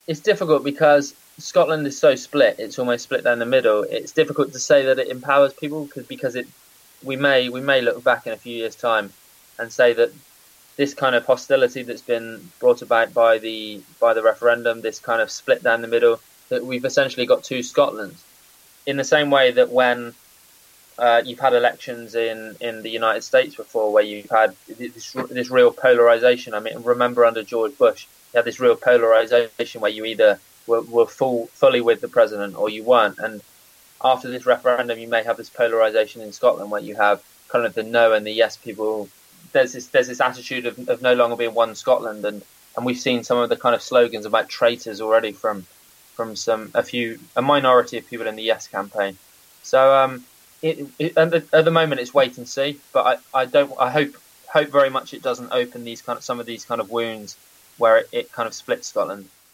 it's difficult because Scotland is so split. It's almost split down the middle. It's difficult to say that it empowers people because it we may look back in a few years' time and say that this kind of hostility that's been brought about by the referendum, this kind of split down the middle, that we've essentially got two Scotlands. In the same way that when you've had elections in the United States before, where you've had this real polarization. I mean, remember under George Bush, you had this real polarization where you either were fully with the president or you weren't. And after this referendum, you may have this polarization in Scotland where you have kind of the no and the yes people. There's this attitude of no longer being one Scotland, and we've seen some of the kind of slogans about traitors already from a minority of people in the Yes campaign. So at the moment it's wait and see, but I hope very much it doesn't open some of these kind of wounds where it kind of splits Scotland.